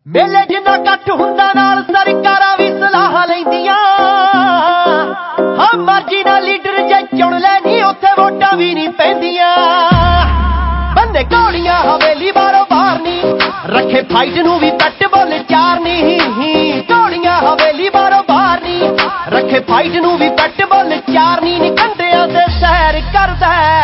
ਮੇਲੇ ਜਿੰਨਾ ਇਕੱਠ ਹੁੰਦਾ ਨਾਲ ਸਰਕਾਰਾਂ ਵੀ ਸਲਾਹ ਲੈਂਦੀਆਂ। ਹਾਂ ਮਰਜ਼ੀ ਨਾਲ ਲੀਡਰ ਜੇ ਚੁਣ ਲੈ ਨੀ ਉੱਥੇ ਵੋਟਾਂ ਵੀ ਨਹੀਂ ਪੈਂਦੀਆਂ। ਬੰਦੇ ਘੋੜੀਆਂ ਹਵੇਲੀ ਬਾਰੋਂ ਬਾਹਰ ਨੀ ਰੱਖੇ ਫਾਈਟ ਨੂੰ ਵੀ ਕੱਟ ਬੋਲ ਚਾਰ ਨੀ। ਘੋੜੀਆਂ ਹਵੇਲੀ ਬਾਰੋਂ ਬਾਹਰ ਨੀ ਰੱਖੇ ਫਾਈਟ ਨੂੰ ਵੀ ਕੱਟ ਬੋਲ ਚਾਰ ਨੀ। ਕੰਢਿਆਂ ਤੇ ਸੈਰ ਕਰਦਾ